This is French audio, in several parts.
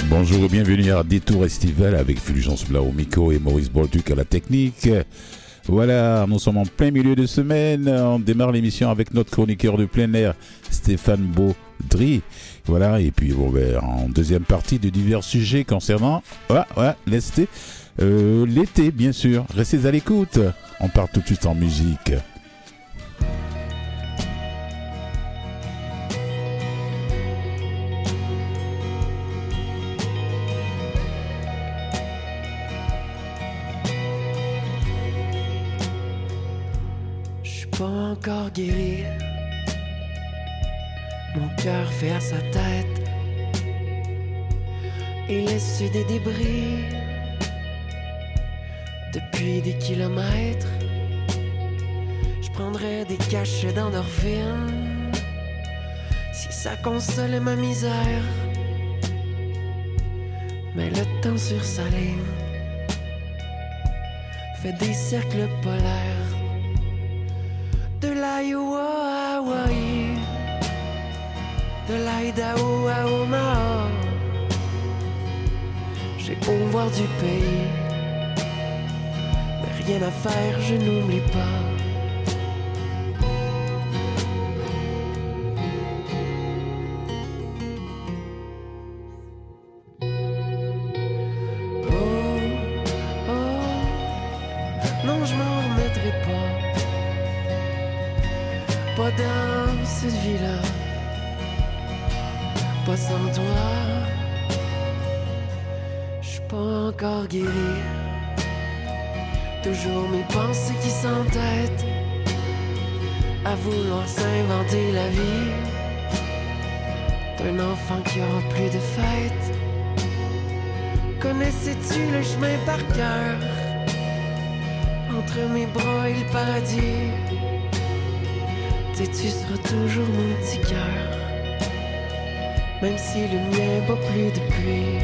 Bonjour et bienvenue à Détour Estival avec Fulgence Blau au micro et Maurice Bolduc à la technique. Voilà, nous sommes en plein milieu de semaine. On démarre l'émission avec notre chroniqueur de plein air, Stéphane Baudry. Voilà, et puis en deuxième partie de divers sujets concernant l'été, bien sûr. Restez à l'écoute. On part tout de suite en musique. Pas encore guéri, mon cœur fait à sa tête, il laisse des débris depuis des kilomètres. Je prendrais des cachets d'endorphine si ça consolait ma misère, mais le temps sur sa ligne fait des cercles polaires. De l'Iowa à Hawaii, de l'Idaho à Omaha, j'ai beau voir du pays, mais rien à faire, je n'oublie pas. Non, je m'en remettrai pas. Pas dans cette vie-là, pas sans toi. J'suis pas encore guéri, toujours mes pensées qui s'entêtent à vouloir s'inventer la vie d'un enfant qui aura plus de fêtes. Connaissais-tu le chemin par cœur entre mes bras et le paradis? Tu seras toujours mon petit cœur, même si le mien bat plus de pluie.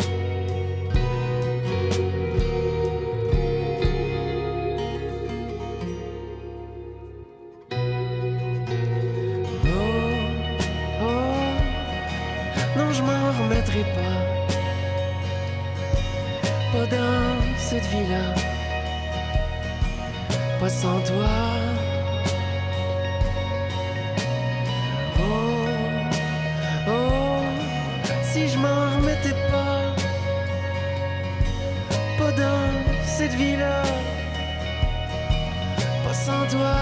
Oh, oh, non, je m'en remettrai pas. Pas dans cette vie-là, pas sans toi. Si je m'en remettais pas dans cette vie-là, pas sans toi.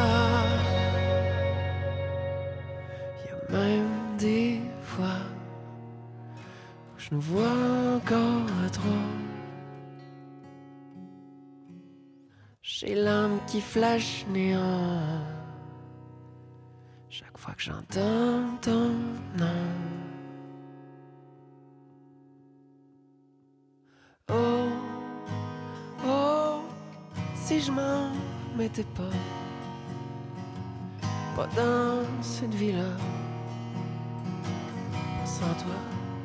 Y'a même des fois où je nous vois encore à trois. J'ai l'âme qui flash néant chaque fois que j'entends ton nom. Oh, oh, si je m'en mettais pas dans cette vie-là, sans toi.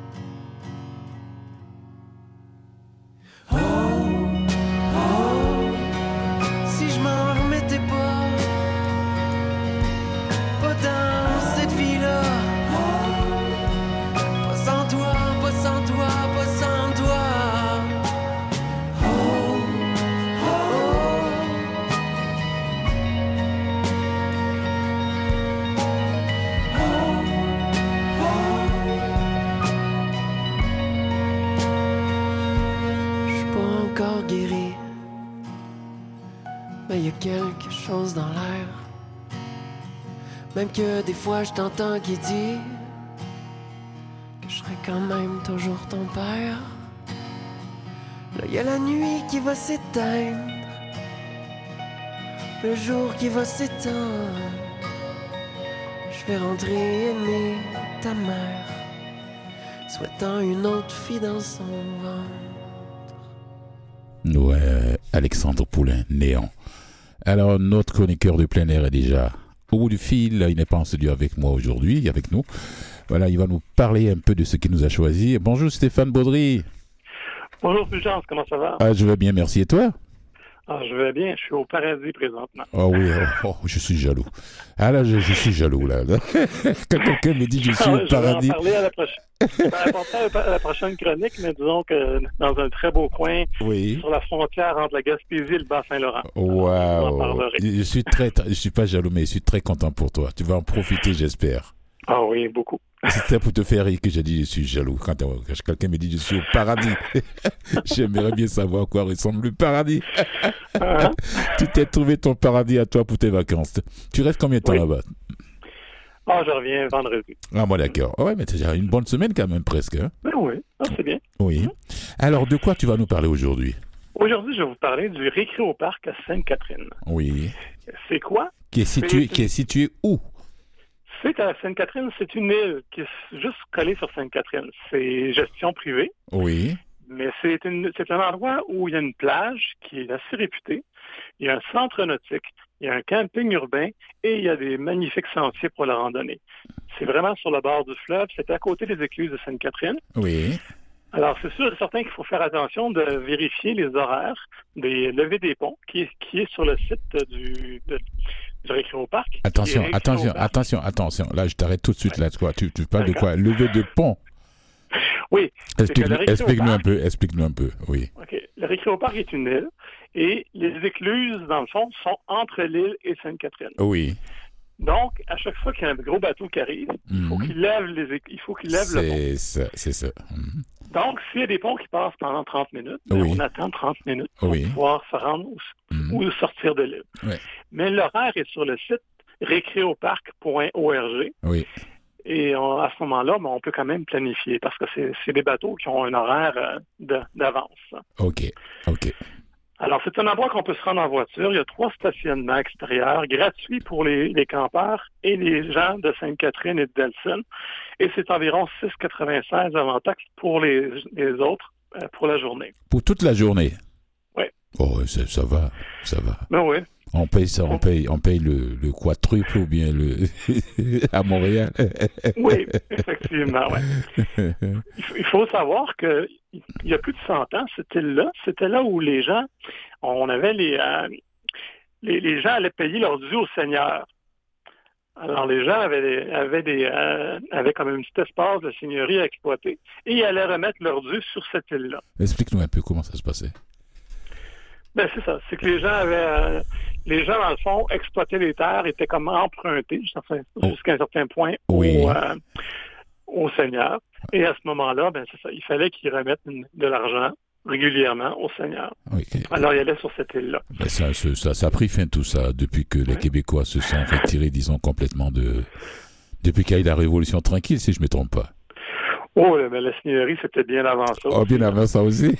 Oh, oh, si je m'en remettais pas dans cette vie-là, pas sans toi, pas sans toi, pas sans toi. Guéri, mais y a quelque chose dans l'air. Même que des fois je t'entends qui dit que je serai quand même toujours ton père. Là y a la nuit qui va s'éteindre, le jour qui va s'éteindre. Je vais rentrer aimer ta mère, souhaitant une autre fille dans son ventre. Ouais, Alexandre Poulain, Néant. Alors, notre chroniqueur de plein air est déjà au bout du fil. Il n'est pas en studio avec moi aujourd'hui, avec nous. Voilà, il va nous parler un peu de ce qu'il nous a choisi. Bonjour Stéphane Baudry. Bonjour Fulgence, comment ça va? Je vais bien, merci. Et toi? Ah, je vais bien, je suis au paradis présentement. Oh oui, je suis jaloux. Ah là, je suis jaloux, là. Quand quelqu'un me dit je suis au Je vais en paradis. parler à la prochaine. Je vais en parler à la prochaine chronique, mais disons que dans un très beau coin, Oui. sur la frontière entre la Gaspésie et le Bas-Saint-Laurent. Alors, je vous en Waouh. parlerai. Je suis pas jaloux, mais je suis très content pour toi. Tu vas en profiter, j'espère. Ah oui, beaucoup. C'était pour te faire rire que j'ai dit je suis jaloux. Quand quelqu'un me dit je suis au paradis, j'aimerais bien savoir à quoi ressemble le paradis. Hein? Tu t'es trouvé ton paradis à toi pour tes vacances. Tu restes combien de temps Oui. là-bas? Ah, je reviens vendredi. Ah, moi d'accord. Ouais, mais c'est une bonne semaine quand même presque. Hein? Ben oui, ah, c'est bien. Oui. Alors, de quoi tu vas nous parler aujourd'hui? Aujourd'hui, je vais vous parler du Récréoparc à Sainte-Catherine. Oui. C'est quoi? Qui est situé où? C'est à Sainte-Catherine, c'est une île qui est juste collée sur Sainte-Catherine. C'est gestion privée, Oui. mais c'est un endroit où il y a une plage qui est assez réputée. Il y a un centre nautique, il y a un camping urbain et il y a des magnifiques sentiers pour la randonnée. C'est vraiment sur le bord du fleuve, c'est à côté des écluses de Sainte-Catherine. Oui. Alors, c'est sûr et certain qu'il faut faire attention de vérifier les horaires des levées des ponts qui est sur le site du Récréoparc. Attention. Là, je t'arrête tout de suite là. Toi, tu parles de quoi? Lever de pont. Oui. Explique-nous un peu. Oui. OK. Le Récréoparc est une île et les écluses, dans le fond, sont entre l'île et Sainte-Catherine. Oui. Donc, à chaque fois qu'il y a un gros bateau qui arrive, il faut qu'il lève le pont. C'est ça. Donc, s'il y a des ponts qui passent pendant 30 minutes, Oui. on attend 30 minutes pour Oui. pouvoir se rendre ou sortir de l'île. Oui. Mais l'horaire est sur le site récréoparc.org. Oui. Et à ce moment-là, on peut quand même planifier parce que c'est des bateaux qui ont un horaire d'avance. OK. Alors, c'est un endroit qu'on peut se rendre en voiture. Il y a 3 stationnements extérieurs gratuits pour les campeurs et les gens de Sainte-Catherine et de Delson. Et c'est environ 6,96 avant taxe pour les autres pour la journée. Pour toute la journée? Oui. Oh, ça va. Ben oui. On paye ça, on paye le quadruple ou bien à Montréal. Oui, effectivement, ouais. Il faut savoir que il y a plus de 100 ans, c'était là où les gens, on avait les gens allaient payer leur dû au Seigneur. Alors les gens avaient comme un petit espace de seigneurie à exploiter et ils allaient remettre leur dû sur cette île-là. Explique-nous un peu comment ça se passait. Ben c'est ça, c'est que les gens dans le fond exploitaient les terres, étaient comme empruntés jusqu'à un certain point au Seigneur. Et à ce moment-là, ben c'est ça, il fallait qu'ils remettent de l'argent régulièrement au Seigneur. Okay. Alors, il allait sur cette île-là. Ben ça a pris fin tout ça depuis que les Québécois se sont retirés, disons, complètement depuis qu'il y a eu la Révolution tranquille, si je ne me trompe pas. Oh, mais la seigneurie, c'était bien avant ça. Oh, bien avant ça aussi.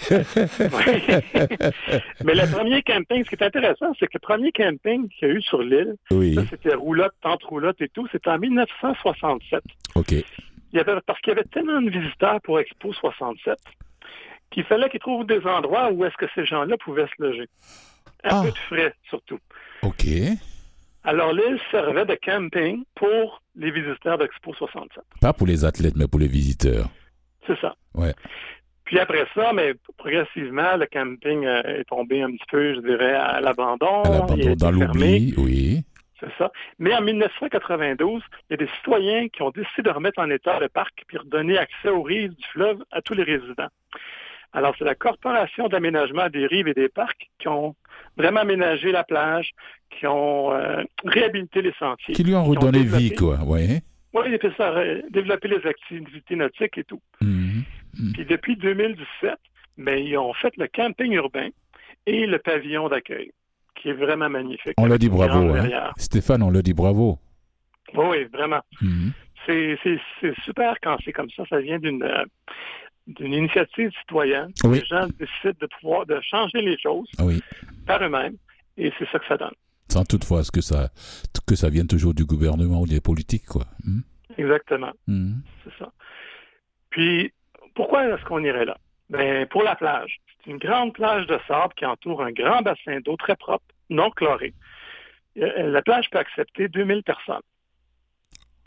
Mais le premier camping, ce qui est intéressant, c'est que le premier camping qu'il y a eu sur l'île, ça, c'était roulotte, tente roulotte et tout, c'était en 1967. OK. Parce qu'il y avait tellement de visiteurs pour Expo 67 qu'il fallait qu'ils trouvent des endroits où est-ce que ces gens-là pouvaient se loger. Un peu de frais, surtout. OK. Alors, l'île servait de camping pour les visiteurs d'Expo 67. Pas pour les athlètes, mais pour les visiteurs. C'est ça. Ouais. Puis après ça, mais progressivement, le camping est tombé un petit peu, je dirais, à l'abandon. Dans l'oubli, oui. C'est ça. Mais en 1992, il y a des citoyens qui ont décidé de remettre en état le parc puis redonner accès aux rives du fleuve à tous les résidents. Alors, c'est la Corporation d'aménagement des rives et des parcs qui ont vraiment aménagé la plage, qui ont réhabilité les sentiers. Qui lui ont redonné vie, quoi, oui. Oui, il a fait ça, développer les activités nautiques et tout. Puis depuis 2017, ils ont fait le camping urbain et le pavillon d'accueil, qui est vraiment magnifique. On l'a dit bravo, hein? Stéphane, on l'a dit bravo. Oui, vraiment. C'est super quand c'est comme ça. Ça vient d'une initiative citoyenne. Oui. Les gens décident de changer les choses par eux-mêmes et c'est ça que ça donne. Sans toutefois que ça vienne toujours du gouvernement ou des politiques, quoi. Exactement. C'est ça. Puis, pourquoi est-ce qu'on irait là? Ben, pour la plage. C'est une grande plage de sable qui entoure un grand bassin d'eau très propre, non chloré. La plage peut accepter 2000 personnes.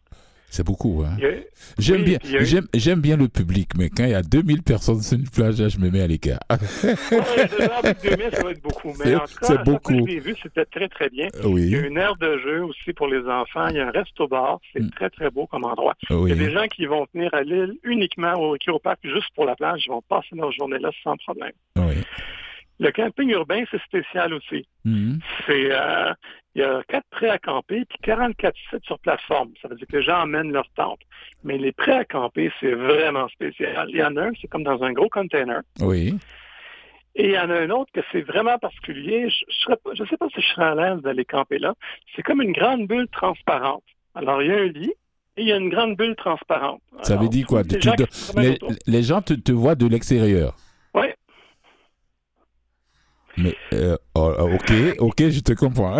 C'est beaucoup, hein. Il y a- J'aime oui, bien, puis il y a eu- j'aime bien le public, mais quand il y a 2000 personnes sur une plage, là, je me mets à l'écart. Ouais, déjà, avec 2000, ça va être beaucoup. Mais C'est- en tout cas, c'est à chaque fois beaucoup. que je l'ai vu, c'était très, très bien. Il y a Oui, une aire de jeu aussi pour les enfants. Il y a un resto-bar. C'est Mm. très, très beau comme endroit. Il y a oui, des gens qui vont venir à l'île uniquement au Chiroparc juste pour la plage. Ils vont passer leur journée là sans problème. oui. Le camping urbain, c'est spécial aussi. Mhm. Il y a 4 prêts à camper puis 44 sites sur plateforme. Ça veut dire que les gens emmènent leur tente. Mais les prêts à camper, c'est vraiment spécial. Il y en a un, c'est comme dans un gros container. Oui. Et il y en a un autre que c'est vraiment particulier. Je sais pas si je serais à l'aise d'aller camper là. C'est comme une grande bulle transparente. Alors, il y a un lit et il y a une grande bulle transparente. Ça Alors, veut dire quoi? les gens qui se promènent autour. Les gens te voient de l'extérieur. Oui, Mais, ok, je te comprends.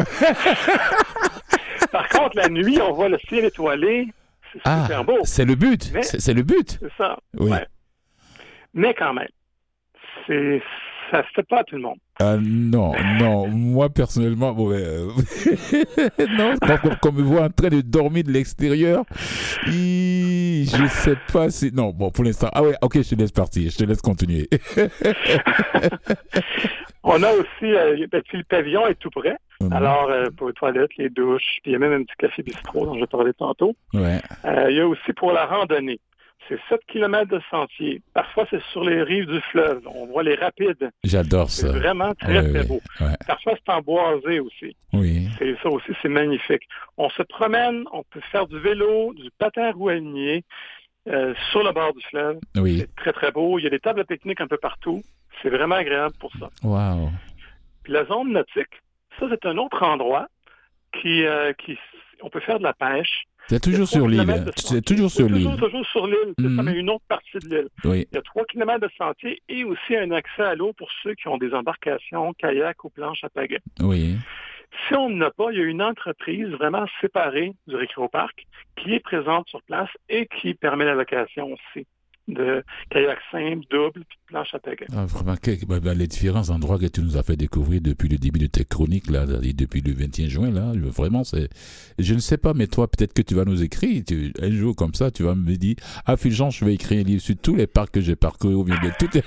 par contre, la nuit, on voit le ciel étoilé. C'est super beau. C'est le but. Mais- C'est le but. C'est ça. Oui. Ouais. Mais quand même, ça se fait pas à tout le monde. Non, moi personnellement, bon, non, quand on me voit en train de dormir de l'extérieur, je sais pas si. Non, bon, pour l'instant. Ah ouais, ok, je te laisse partir, je te laisse continuer. On a aussi, puis le pavillon est tout près. Mhm. Alors, pour les toilettes, les douches, puis il y a même un petit café bistrot dont je parlais tantôt. Ouais, Il y a aussi pour la randonnée. C'est 7 km de sentier. Parfois, c'est sur les rives du fleuve. On voit les rapides. j'adore C'est ça. vraiment très, Ouais, très ouais, beau. ouais. Parfois, c'est en boisé aussi. Oui, Et ça aussi, c'est magnifique. On se promène, on peut faire du vélo, du patin à roues alignées sur le bord du fleuve. oui. C'est très, très beau. Il y a des tables de pique-nique un peu partout. C'est vraiment agréable pour ça. Waouh. Puis la zone nautique, ça, c'est un autre endroit qui on peut faire de la pêche. C'est toujours sur l'île. Hein. C'est toujours sur l'île. Toujours sur l'île, c'est ça, Mhm. mais une autre partie de l'île. Oui, Il y a 3 km de sentier et aussi un accès à l'eau pour ceux qui ont des embarcations, kayak ou planches à pagaie. oui. Si on n'en a pas, il y a une entreprise vraiment séparée du Récréoparc qui est présente sur place et qui permet la location aussi de kayak simple, double, puis de planche à pagaie. Ah, vraiment, les différents endroits que tu nous as fait découvrir depuis le début de tes chroniques, là, et depuis le 21 juin, là, vraiment, je ne sais pas, mais toi, peut-être que tu vas nous écrire, un jour comme ça, tu vas me dire, ah, Fulgence, je vais écrire un livre sur tous les parcs que j'ai parcourus, ou bien de tout.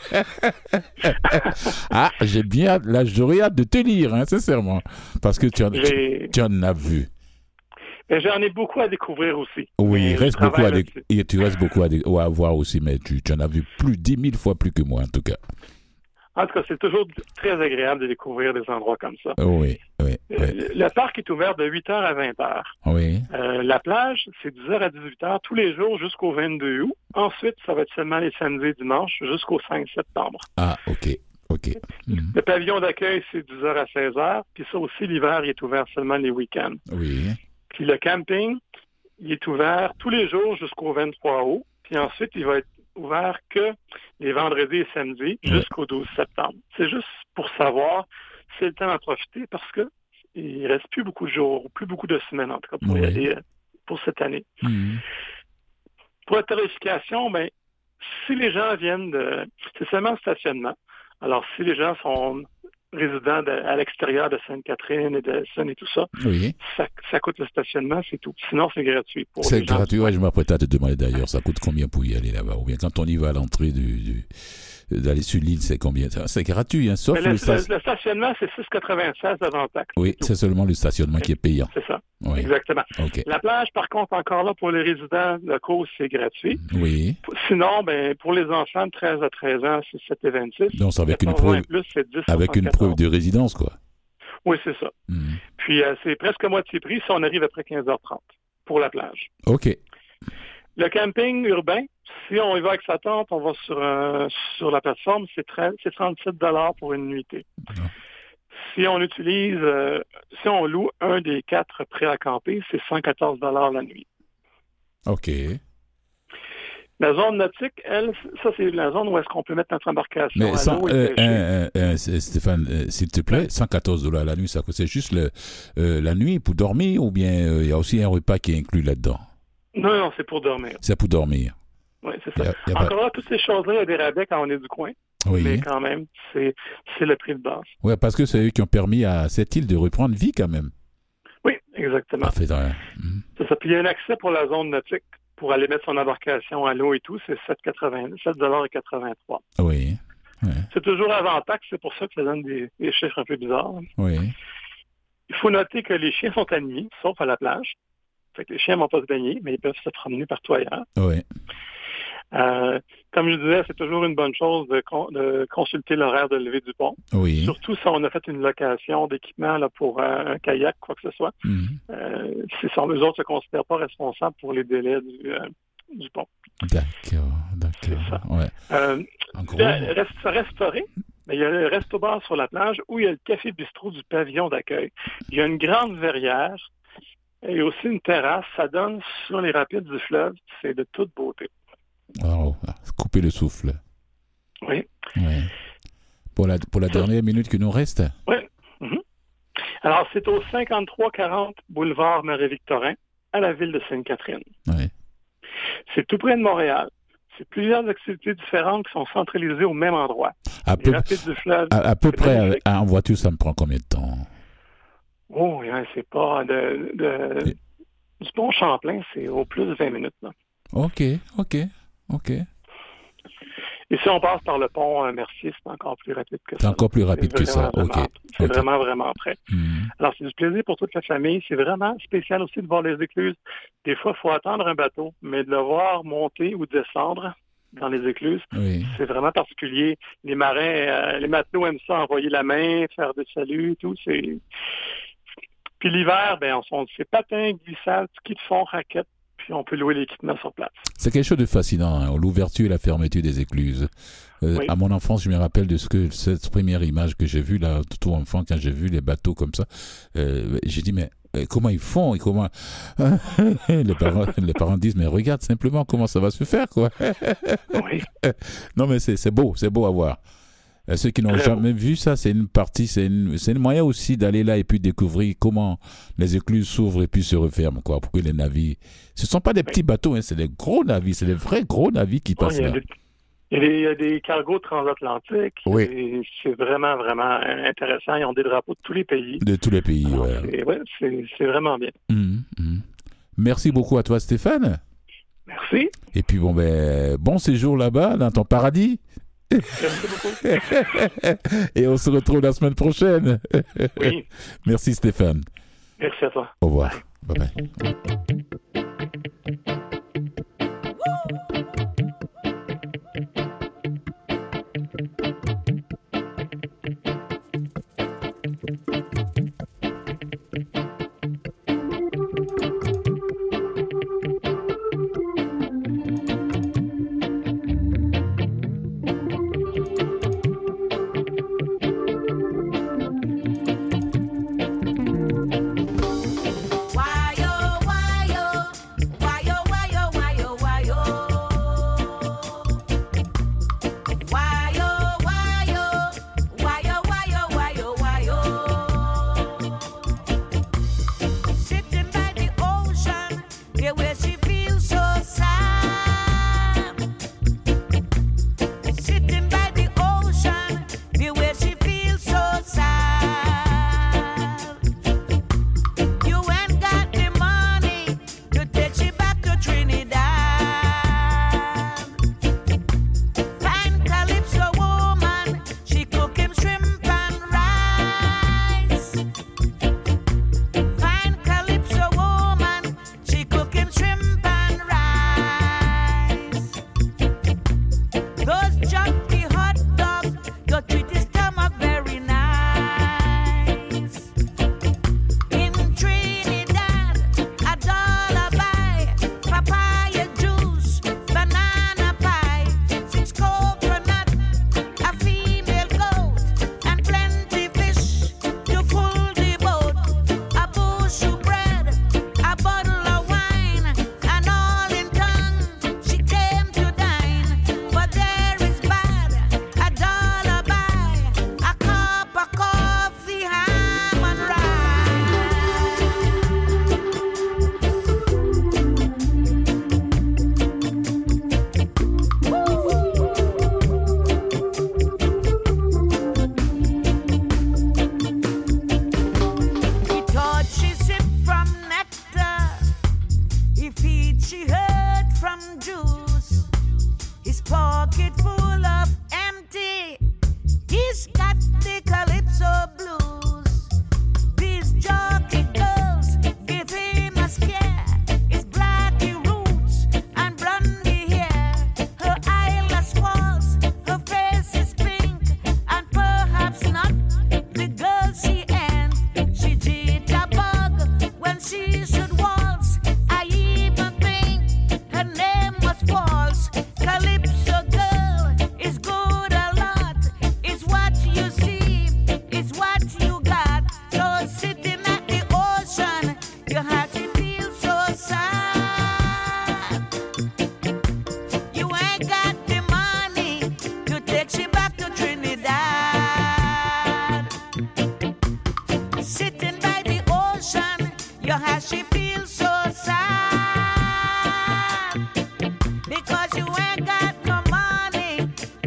Ah, j'ai bien hâte, là, j'aurais hâte de te lire, hein, sincèrement, parce que tu en as vu. Mais j'en ai beaucoup à découvrir aussi. Oui, il Mais reste je beaucoup travaille là-dessus. et tu restes beaucoup à voir aussi, mais tu en as vu 10 000 fois plus que moi, en tout cas. En tout cas, c'est toujours très agréable de découvrir des endroits comme ça. Oui, oui, oui. Le parc est ouvert de 8h à 20h. Oui, La plage, c'est 10h à 18h tous les jours jusqu'au 22 août. Ensuite, ça va être seulement les samedis et dimanches jusqu'au 5 septembre. ah, ok. Mhm. Le pavillon d'accueil, c'est 10h à 16h. Puis ça aussi, l'hiver, il est ouvert seulement les week-ends. Oui, Puis le camping, il est ouvert tous les jours jusqu'au 23 août. Puis ensuite, il va être ouvert que les vendredis et samedis jusqu'au 12 septembre. C'est juste pour savoir si c'est le temps d'en profiter parce que il reste plus beaucoup de jours, plus beaucoup de semaines en tout cas pour y aller pour cette année. Mhm. Pour la tarification, ben, si les gens viennent c'est seulement le stationnement. Alors, si les gens sont résidents à l'extérieur de Sainte-Catherine et de Seine et tout ça, Oui. ça coûte le stationnement, c'est tout. Sinon, c'est gratuit. C'est gratuit, ouais, je m'apprête à te demander d'ailleurs, ça coûte combien pour y aller là-bas? Ou bien quand on y va à l'entrée d'aller sur l'île, c'est combien? C'est gratuit, hein, sauf le stationnement, c'est 6,96 avant taxe. Oui, c'est seulement le stationnement qui est payant. C'est ça, Oui. exactement. OK. La plage, par contre, encore là, pour les résidents locaux, c'est gratuit. Oui. Sinon, ben, pour les enfants de 13 à 13 ans, c'est 7,26. Donc, avec une 14 ans preuve, et plus, c'est 10, avec une 74. preuve de résidence, quoi. Oui, c'est ça. Mhm. Puis, c'est presque moitié prix si on arrive après 15h30 pour la plage. OK. Le camping urbain, si on y va avec sa tente, on va sur la plateforme, c'est 37 $ pour une nuitée. Ah. Si on utilise, si on loue un des 4 prêts à camper, c'est 114 $ la nuit. OK. La zone nautique, elle, ça, c'est la zone où est-ce qu'on peut mettre notre embarcation Mais à l'eau et pêcher. Stéphane, s'il te plaît, 114 $ la nuit, c'est juste la nuit pour dormir ou bien il y a aussi un repas qui est inclus là-dedans? Non, c'est pour dormir. C'est pour dormir. Oui, c'est ça. Encore là, toutes ces choses-là, il y a des rabais quand on est du coin. Oui. Mais quand même, c'est le prix de base. Oui, parce que c'est eux qui ont permis à cette île de reprendre vie quand même. Oui, Exactement. Parfait. C'est ça. Puis il y a un accès pour la zone nautique pour aller mettre son embarcation à l'eau et tout, c'est 7,83 $. Oui. Ouais. C'est toujours avant taxe, c'est pour ça que ça donne des chiffres un peu bizarres. Oui. Il faut noter que les chiens sont admis, sauf à la plage. Fait que les chiens ne vont pas se baigner, mais ils peuvent se promener partout ailleurs. Oui. Comme je disais, c'est toujours une bonne chose de consulter l'horaire de lever du pont. Oui. Surtout si on a fait une location d'équipement là, pour un kayak, quoi que ce soit. Si eux autres ne se considèrent pas responsables pour les délais du pont. D'accord. C'est ça. Ouais. En gros, restaurer, mais il y a le resto-bar sur la plage où il y a le café-bistrot du pavillon d'accueil. Il y a une grande verrière et aussi une terrasse. Ça donne sur les rapides du fleuve. C'est de toute beauté. Wow. Couper le souffle. Oui. Ouais. Pour la dernière minute qui nous reste. Oui. Mm-hmm. Alors, c'est au 5340 boulevard Marie-Victorin, à la ville de Sainte-Catherine. Oui. C'est tout près de Montréal. C'est plusieurs activités différentes qui sont centralisées au même endroit. Les rapides du fleuve. À peu près, en voiture, ça me prend combien de temps? Oh, c'est pas du pont Champlain, c'est au plus de 20 minutes. Là. OK. Et si on passe par le pont Mercier, c'est encore plus rapide que ça. C'est encore plus rapide que ça, OK. C'est vraiment, vraiment près. Alors, c'est du plaisir pour toute la famille. C'est vraiment spécial aussi de voir les écluses. Des fois, il faut attendre un bateau, mais de le voir monter ou descendre dans les écluses, c'est vraiment particulier. Les marins, les matelots aiment ça, envoyer la main, faire des saluts, tout. Puis l'hiver, c'est patins, glissades, ski de fond, raquettes, puis on peut louer l'équipement sur place. C'est quelque chose de fascinant, l'ouverture et la fermeture des écluses. À mon enfance, je me rappelle de cette première image que j'ai vue, là, tout enfant, quand j'ai vu les bateaux comme ça. J'ai dit, mais comment ils font et comment... les parents disent, mais regarde simplement comment ça va se faire, quoi. Oui. Non, mais c'est beau à voir. Ceux qui n'ont jamais vu ça, c'est une partie, c'est une moyen aussi d'aller là et puis découvrir comment les écluses s'ouvrent et puis se referment, quoi, pour que les navires... Ce ne sont pas des petits bateaux, hein, c'est des gros navires, c'est des vrais gros navires qui passent là. Il y a des cargos transatlantiques. Oui. C'est vraiment, vraiment intéressant. Ils ont des drapeaux de tous les pays. De tous les pays, c'est vraiment bien. Merci beaucoup à toi, Stéphane. Merci. Et puis, bon séjour là-bas, dans ton paradis. Merci beaucoup. Et on se retrouve la semaine prochaine. Oui. Merci, Stéphane. Merci à toi. Au revoir. Bye-bye. Why, oh, why, oh, why, oh, why,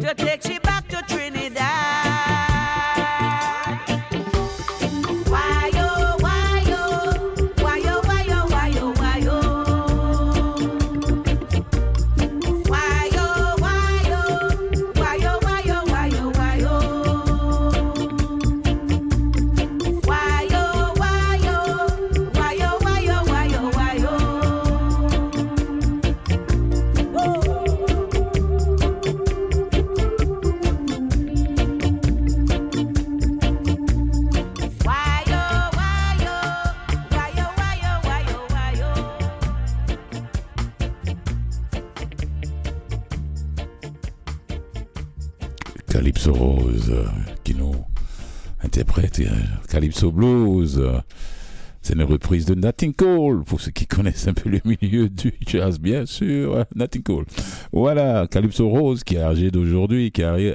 to take she back to Trinidad. Why yo, why yo, why yo, why yo, why yo, why yo, why yo, why yo, why yo, why yo, why yo, why yo, why yo, why yo, why yo, why yo, why yo, why yo. Calypso Rose qui nous interprète Calypso Blues. C'est une reprise de Nat King Cole, pour ceux qui connaissent un peu le milieu du jazz, bien sûr, Nat King Cole. Voilà, Calypso Rose qui est âgée d'aujourd'hui,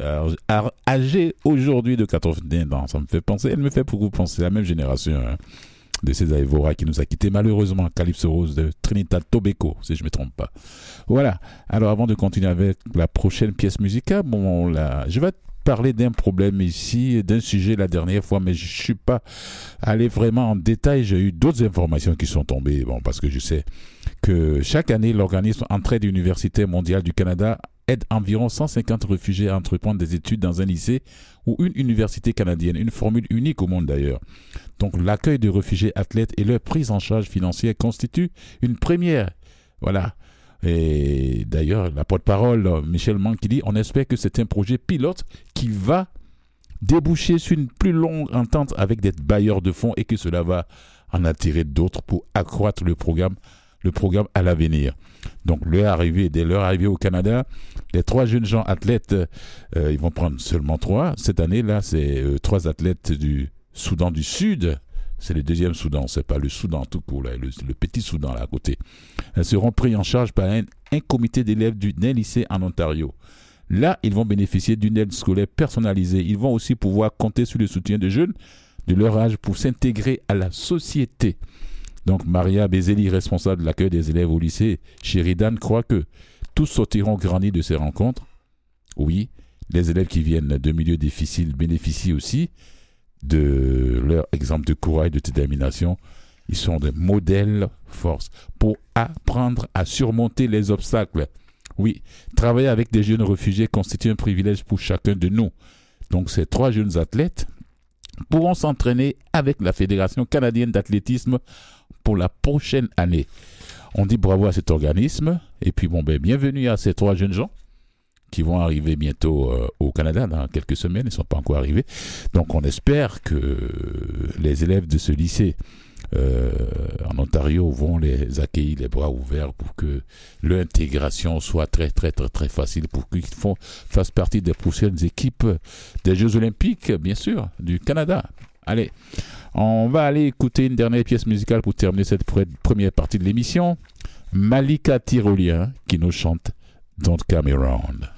âgée aujourd'hui de 81 ans. Ça me fait penser, elle me fait beaucoup penser à la même génération de César Evora qui nous a quittés malheureusement. Calypso Rose de Trinidad Tobago, si je ne me trompe pas. Voilà, alors avant de continuer avec la prochaine pièce musicale, je vais parler d'un problème ici, d'un sujet la dernière fois, mais je ne suis pas allé vraiment en détail. J'ai eu d'autres informations qui sont tombées, parce que je sais que chaque année, l'organisme Entraide universitaire mondiale du Canada aide environ 150 réfugiés à entreprendre des études dans un lycée ou une université canadienne, une formule unique au monde d'ailleurs. Donc l'accueil de réfugiés athlètes et leur prise en charge financière constitue une première. Voilà. Et d'ailleurs, la porte-parole Michel Mann qui dit « On espère que c'est un projet pilote qui va déboucher sur une plus longue entente avec des bailleurs de fonds et que cela va en attirer d'autres pour accroître le programme à l'avenir. » Donc, dès leur arrivée au Canada, les 3 jeunes gens athlètes, ils vont prendre seulement 3. Cette année-là, c'est 3 athlètes du Soudan du Sud. C'est le deuxième Soudan, c'est pas le Soudan tout court, là, le petit Soudan là à côté. Elles seront pris en charge par un comité d'élèves d'un lycée en Ontario. Là, ils vont bénéficier d'une aide scolaire personnalisée. Ils vont aussi pouvoir compter sur le soutien de jeunes de leur âge pour s'intégrer à la société. Donc, Maria Bezeli, responsable de l'accueil des élèves au lycée Sheridan, croit que tous sortiront grandis de ces rencontres. Oui, les élèves qui viennent de milieux difficiles bénéficient aussi de leur exemple de courage, de détermination. Ils sont des modèles force pour apprendre à surmonter les obstacles. Oui, travailler avec des jeunes réfugiés constitue un privilège pour chacun de nous. Donc ces 3 jeunes athlètes pourront s'entraîner avec la Fédération canadienne d'athlétisme pour la prochaine année. On dit bravo à cet organisme et puis bienvenue à ces 3 jeunes gens qui vont arriver bientôt au Canada dans quelques semaines. Ils ne sont pas encore arrivés. Donc, on espère que les élèves de ce lycée en Ontario vont les accueillir les bras ouverts pour que leur intégration soit très, très, très, très facile, pour qu'ils fassent partie des prochaines équipes des Jeux Olympiques, bien sûr, du Canada. Allez, on va aller écouter une dernière pièce musicale pour terminer cette première partie de l'émission. Malika Tyrolien qui nous chante Don't Come Around.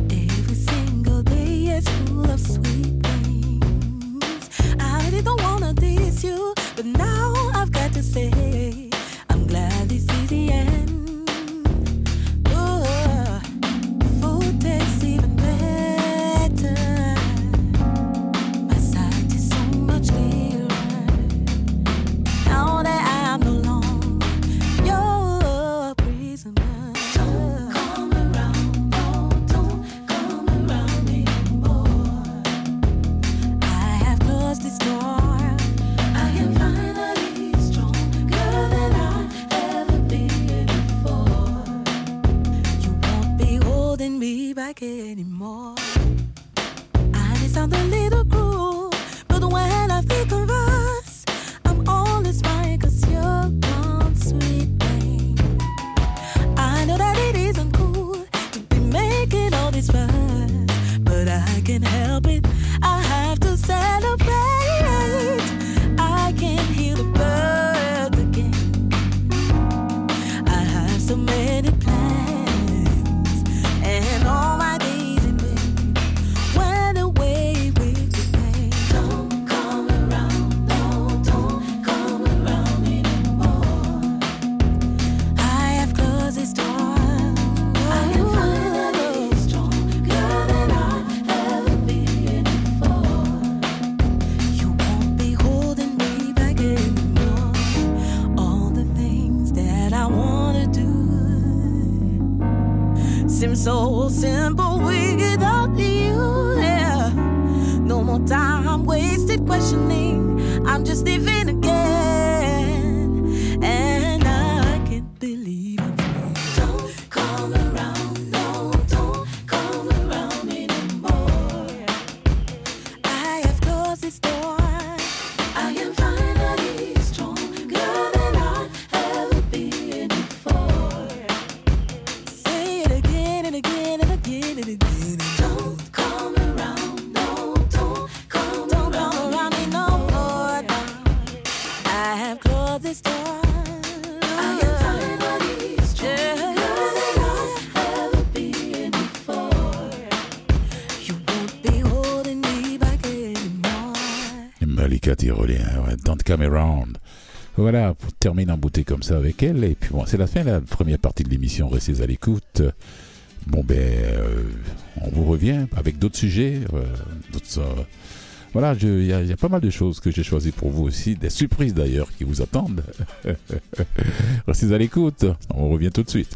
Don't wanna so simple without you. Yeah. No more time wasted questioning. I'm just living again, and I can't believe it. Don't come around, no, don't come around anymore. I have closed this door. I am finally stronger than I've ever been before. Say it again and again and again and again. Don't come around, no, don't come around me no more. No. I have closed this door. I am finally stronger than I've ever been before. You won't be holding me back anymore. Malika Tyrolien, ouais, Don't Come Around. Voilà, on termine en beauté comme ça avec elle. Et puis bon, c'est la fin de la première partie de l'émission. Restez à l'écoute. Bon, on vous revient avec d'autres sujets. Voilà, il y a pas mal de choses que j'ai choisies pour vous aussi. Des surprises d'ailleurs qui vous attendent. Restez à l'écoute. On revient tout de suite.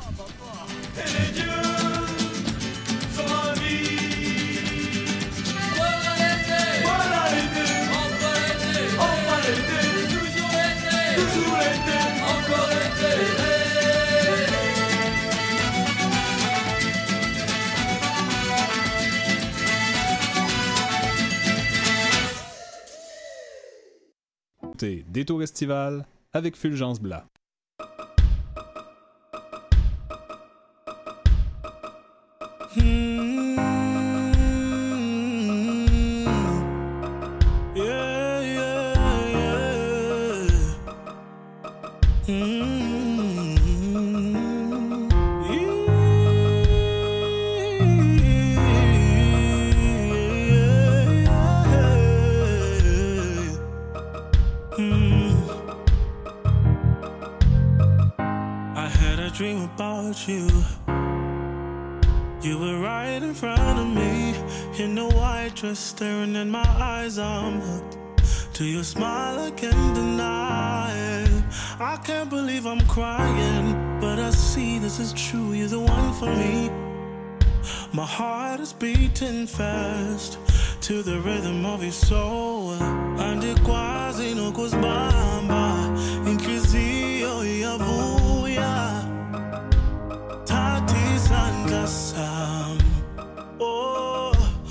Détour estival avec Fulgence Blas. I had a dream about you. You were right in front of me in a white dress, staring in my eyes. I'm hooked to your smile, I can't deny it. I can't believe I'm crying, but I see this is true. You're the one for me. My heart is beating fast to the rhythm of your soul. Ande quasi no kuzbamba, inklizio yavuya. Tati sandla sam. Oh,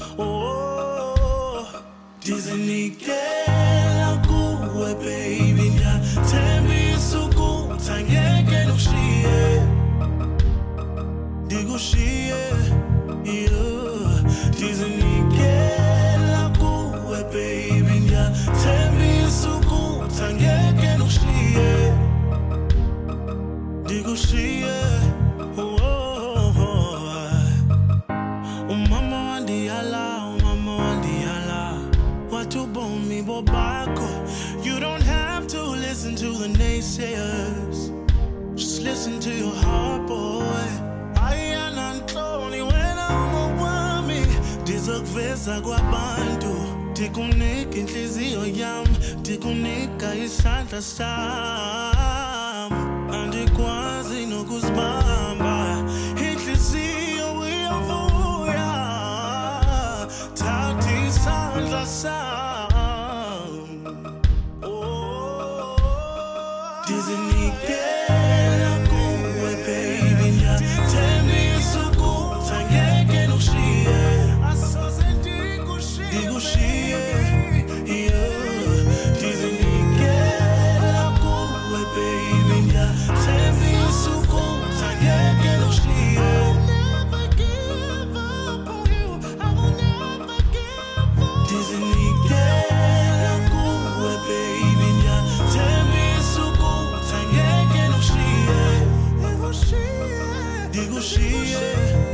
oh, dizinikela kuwe baby nya. Tembi suku tangeke no shiye. Digo shiye. Dizinikela kuwe baby nya. Tembi suku tangeke no shiye. Digo shiye. Oh, oh, oh. Mama wandi ala, mama wandi ala. Watu bomi bobako. You don't have to listen to the naysayers. Just listen to your heart, boy. I am Tony when I'm awami. Dizokveza kwa bantu. Tikunika inhliziyo yam. Tikunika isandla sam. Andikwazi nokuzibamba. Inhliziyo iyavuya. Thatha isandla sam. Oh, dizinikela kuwe baby nya. Tembi suku tangeke no shiye. Asoze digo shiye. Dizinikela kuwe baby nya. Tembi suku tangeke no shiye. I'll never give up on you. I will never give up. Dizinikela kuwe baby nya. Tembi suku tangeke no shiye. Digo shiye.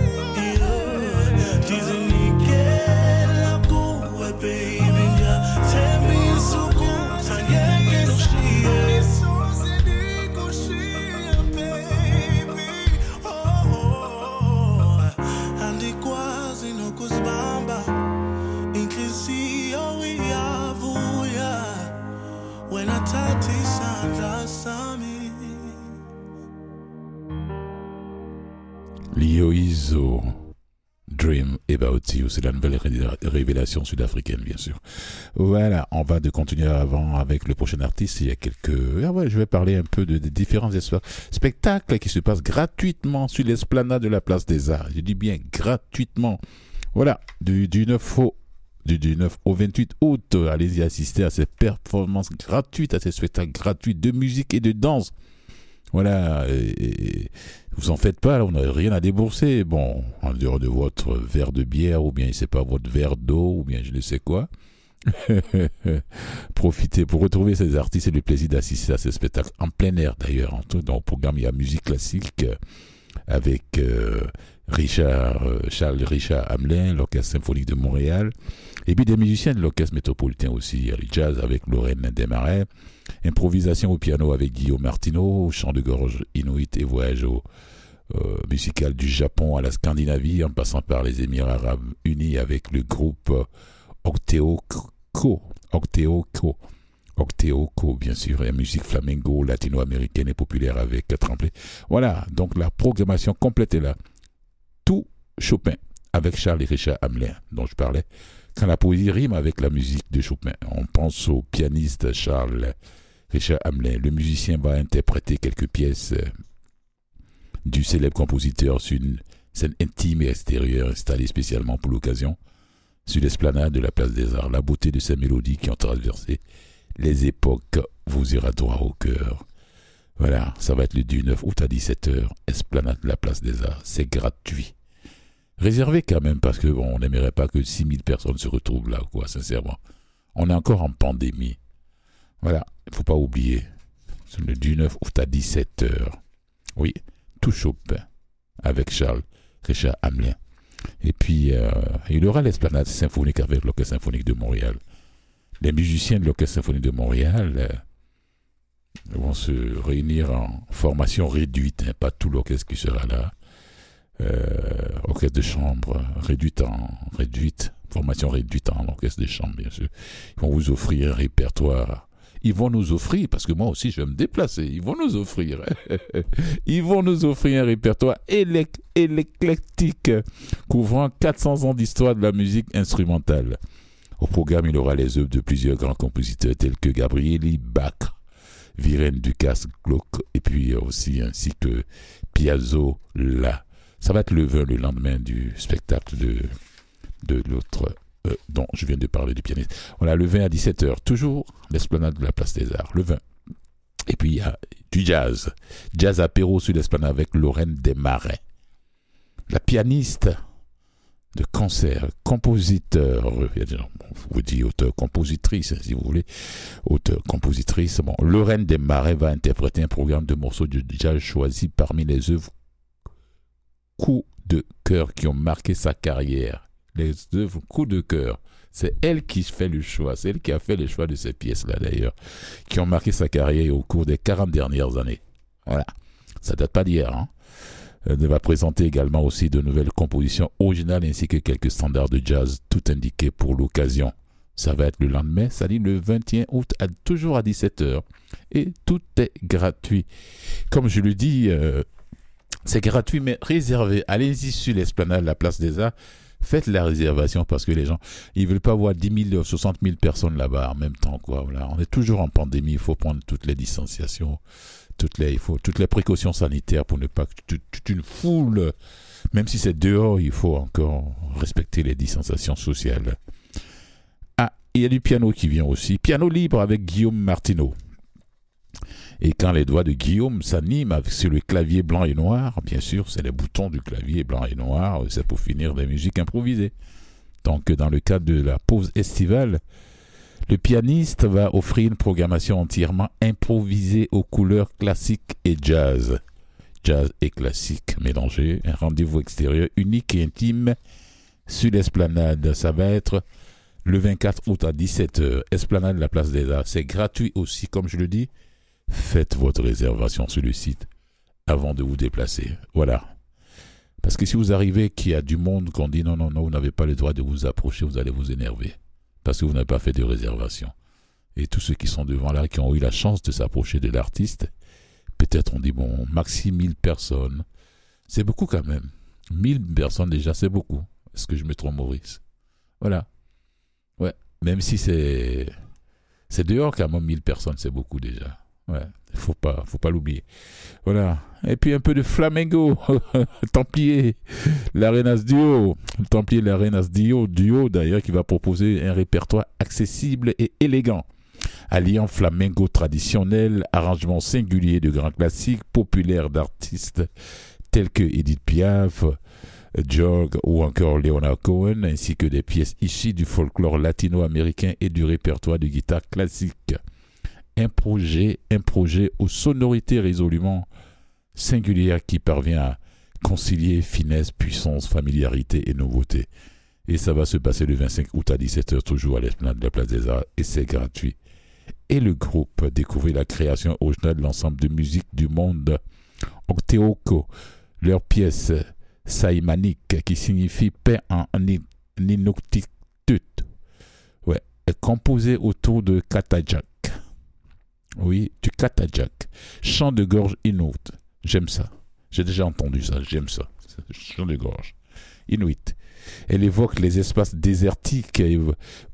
Dizinikela kuwe baby nya. Tembi suku tangeke no shiye. Digo shiye baby. Oh, oh. Andikwazi nokuzibamba. Inhliziyo iyavuya. When I touch isandla sami. Lio Iso, Dream About You, c'est la nouvelle révélation sud-africaine, bien sûr. Voilà, on va continuer avant avec le prochain artiste. Il y a je vais parler un peu de différents spectacles qui se passent gratuitement sur l'esplanade de la Place des Arts. Je dis bien gratuitement. Voilà, du 9 au 28 août, allez-y assister à ces performances gratuites, à ces spectacles gratuits de musique et de danse. Voilà, et vous en faites pas, là, vous n'avez rien à débourser. Bon, en dehors de votre verre de bière, ou bien, je ne sais pas, votre verre d'eau, ou bien je ne sais quoi. Profitez pour retrouver ces artistes et le plaisir d'assister à ces spectacles en plein air, d'ailleurs. Dans le programme, il y a musique classique avec Charles Richard Hamelin, l'Orchestre Symphonique de Montréal, et puis des musiciens de l'Orchestre Métropolitain aussi. Il y a le jazz avec Lorraine Desmarais, improvisation au piano avec Guillaume Martineau, chant de gorge inuit et voyage musical du Japon à la Scandinavie, en passant par les Émirats Arabes Unis avec le groupe Octeoco, bien sûr, et musique flamenco, latino-américaine et populaire avec Tremblay. Voilà, donc la programmation complète est là. Tout Chopin avec Charles et Richard Hamelin, dont je parlais. Quand la poésie rime avec la musique de Chopin, on pense au pianiste Charles Richard Hamelin. Le musicien va interpréter quelques pièces du célèbre compositeur sur une scène intime et extérieure installée spécialement pour l'occasion sur l'esplanade de la Place des Arts. La beauté de ces mélodies qui ont traversé les époques vous ira droit au cœur. Voilà, ça va être le 9 août à 17h, esplanade de la Place des Arts. C'est gratuit. Réservé quand même, parce que on n'aimerait pas que 6000 personnes se retrouvent là, quoi, sincèrement. On est encore en pandémie. Voilà, il ne faut pas oublier. C'est le 9 août à 17h. Oui, tout Chopin, avec Charles Richard Hamelin. Et puis, il y aura l'esplanade symphonique avec l'Orchestre Symphonique de Montréal. Les musiciens de l'Orchestre Symphonique de Montréal vont se réunir en formation réduite, hein, pas tout l'orchestre qui sera là. Orchestre de chambre formation réduite en orchestre de chambre, bien sûr. Ils vont vous offrir un répertoire. Ils vont nous offrir, parce que moi aussi je vais me déplacer, ils vont nous offrir un répertoire éclectique couvrant 400 ans d'histoire de la musique instrumentale. Au programme, il aura les œuvres de plusieurs grands compositeurs tels que Gabrieli, Bach, Viren, Ducasse, Gluck, et puis aussi ainsi que Piazzolla. Ça va être le 20, le lendemain du spectacle de l'autre dont je viens de parler, du pianiste. Voilà, le 20 à 17h, toujours l'esplanade de la Place des Arts, le 20. Et puis il y a du jazz apéro sur l'esplanade avec Lorraine Desmarais. La pianiste de concert, compositeur, vous dites auteur-compositrice, si vous voulez, auteur-compositrice. Bon, Lorraine Desmarais va interpréter un programme de morceaux de jazz choisis parmi les œuvres coups de cœur qui ont marqué sa carrière. Les œuvres coups de cœur. C'est elle qui fait le choix. C'est elle qui a fait le choix de ces pièces-là, d'ailleurs, qui ont marqué sa carrière au cours des 40 dernières années. Voilà. Ça date pas d'hier, hein. Elle va présenter également aussi de nouvelles compositions originales ainsi que quelques standards de jazz, tout indiqués pour l'occasion. Ça va être le lendemain, ça dit le 21 août, toujours à 17h. Et tout est gratuit. Comme je le dis, c'est gratuit, mais réservé. Allez-y sur l'esplanade de la Place des Arts. Faites la réservation parce que les gens, ils veulent pas voir 10 000, 60 000 personnes là-bas en même temps, quoi. Voilà. On est toujours en pandémie. Il faut prendre toutes les distanciations, toutes les précautions sanitaires pour ne pas que toute une foule, même si c'est dehors, il faut encore respecter les distanciations sociales. Ah, il y a du piano qui vient aussi. Piano libre avec Guillaume Martineau. Et quand les doigts de Guillaume s'animent sur le clavier blanc et noir, bien sûr, c'est les boutons du clavier blanc et noir, c'est pour finir des musiques improvisées. Donc, dans le cadre de la pause estivale, le pianiste va offrir une programmation entièrement improvisée aux couleurs classiques et jazz. Jazz et classique mélangés, un rendez-vous extérieur unique et intime sur l'esplanade. Ça va être le 24 août à 17h, esplanade de la Place des Arts. C'est gratuit aussi, comme je le dis. Faites votre réservation sur le site avant de vous déplacer. Voilà. Parce que si vous arrivez qu'il y a du monde qu'on dit non, vous n'avez pas le droit de vous approcher, vous allez vous énerver. Parce que vous n'avez pas fait de réservation. Et tous ceux qui sont devant là, qui ont eu la chance de s'approcher de l'artiste, peut-être on dit, bon, maxi 1000 personnes. C'est beaucoup quand même. 1000 personnes déjà, c'est beaucoup. Est-ce que je me trompe, Maurice? Voilà. Ouais. Même si c'est dehors quand même, 1000 personnes, c'est beaucoup déjà. Ouais. Faut pas l'oublier. Voilà. Et puis un peu de flamengo. Templier. L'Arenas Duo. Le Templier l'Arenas Duo d'ailleurs, qui va proposer un répertoire accessible et élégant, alliant flamengo traditionnel, arrangements singuliers de grands classiques populaires d'artistes tels que Edith Piaf, Jorg ou encore Leonard Cohen, ainsi que des pièces issues du folklore latino-américain et du répertoire de guitare classique. Un projet aux sonorités résolument singulières qui parvient à concilier finesse, puissance, familiarité et nouveauté. Et ça va se passer le 25 août à 17h, toujours à l'Esplanade de la Place des Arts, et c'est gratuit. Et le groupe découvrit la création originale de l'ensemble de musique du monde Octeoko, leur pièce Saïmanique, qui signifie paix en inuktitut, est composée autour de Katajak. Oui, du Katajak, chant de gorge inuit. J'aime ça. J'ai déjà entendu ça, j'aime ça. Chant de gorge inuit. Elle évoque les espaces désertiques et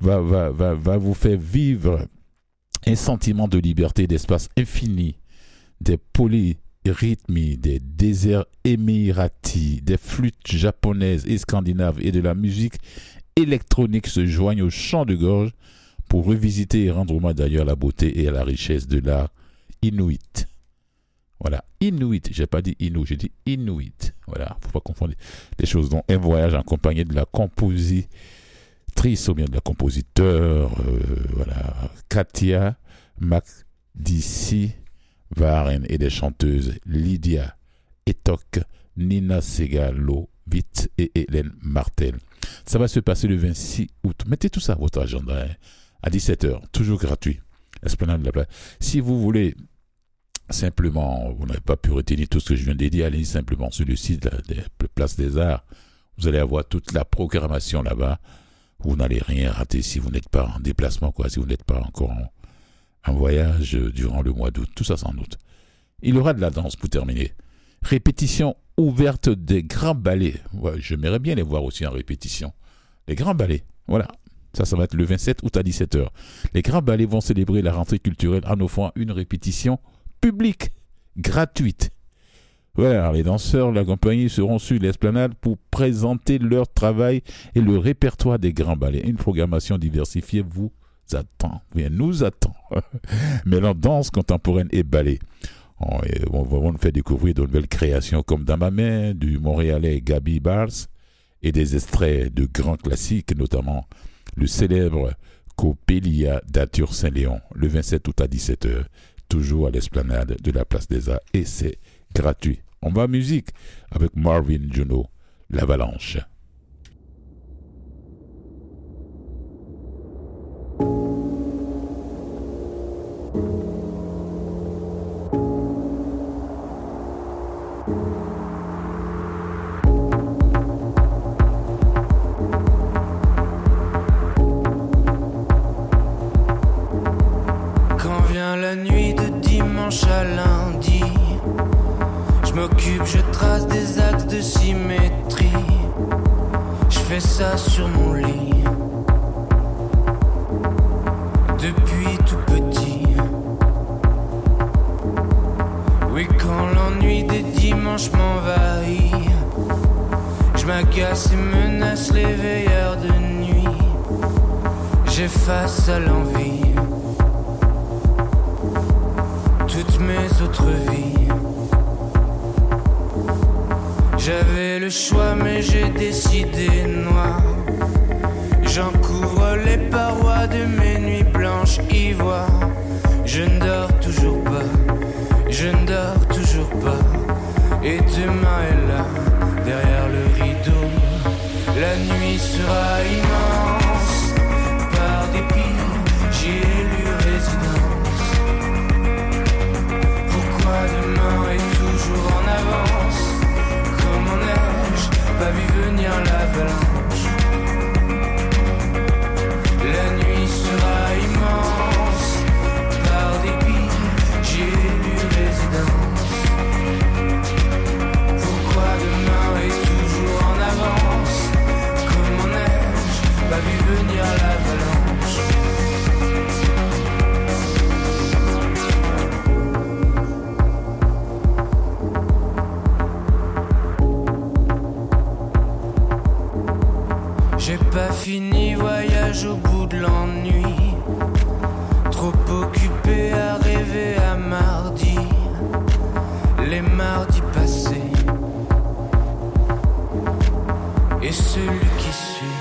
va vous faire vivre un sentiment de liberté, d'espace infini, des polyrythmies, des déserts émiratis, des flûtes japonaises et scandinaves et de la musique électronique se joignent au chant de gorge pour revisiter et rendre hommage d'ailleurs à la beauté et à la richesse de l'art inuit. Voilà, inuit, j'ai pas dit inou, j'ai dit inuit. Voilà, faut pas confondre les choses. Donc, un voyage accompagné de la compositrice ou bien de la compositeur, voilà, Katia Makdissi Varen et des chanteuses Lydia Etok, Nina Segalovic et Hélène Martel. Ça va se passer le 26 août. Mettez tout ça à votre agenda, hein, à 17h, toujours gratuit. Esplanade de la Place. Si vous voulez simplement, vous n'avez pas pu retenir tout ce que je viens de dire, allez simplement sur le site de la Place des Arts. Vous allez avoir toute la programmation là-bas. Vous n'allez rien rater si vous n'êtes pas en déplacement, si vous n'êtes pas encore en voyage durant le mois d'août. Tout ça sans doute. Il y aura de la danse pour terminer. Répétition ouverte des grands ballets. Ouais, j'aimerais bien les voir aussi en répétition. Les grands ballets, voilà. Ça va être le 27 août à 17h. Les grands ballets vont célébrer la rentrée culturelle en offrant une répétition publique, gratuite. Voilà, les danseurs de la compagnie seront sur l'esplanade pour présenter leur travail et le répertoire des grands ballets. Une programmation diversifiée vous attend, nous attend. Mêlant danse contemporaine et ballet. On va nous faire découvrir de nouvelles créations comme Dans ma main, du Montréalais Gabi Bars, et des extraits de grands classiques, notamment le célèbre Coppelia d'Arthur Saint-Léon, le 27 août à 17h, toujours à l'esplanade de la Place des Arts, et c'est gratuit. On va en musique avec Marvin Juno, l'Avalanche. La nuit de dimanche à lundi, je m'occupe, je trace des axes de symétrie. Je fais ça sur mon lit depuis tout petit. Oui, quand l'ennui des dimanches m'envahit, je m'agace et menace les veilleurs de nuit. J'efface à l'envie toutes mes autres vies. J'avais le choix mais j'ai décidé noir. J'en couvre les parois de mes nuits blanches ivoire. Je ne dors toujours pas, je ne dors toujours pas. Et demain est là, derrière le rideau. La nuit sera immense, par dépit, j'y ai élu résidence. Demain est toujours en avance, comme en neige, pas vu venir l'avalanche. La nuit sera immense, par dépit, j'ai élu résidence. Pourquoi demain est toujours celui qui suit.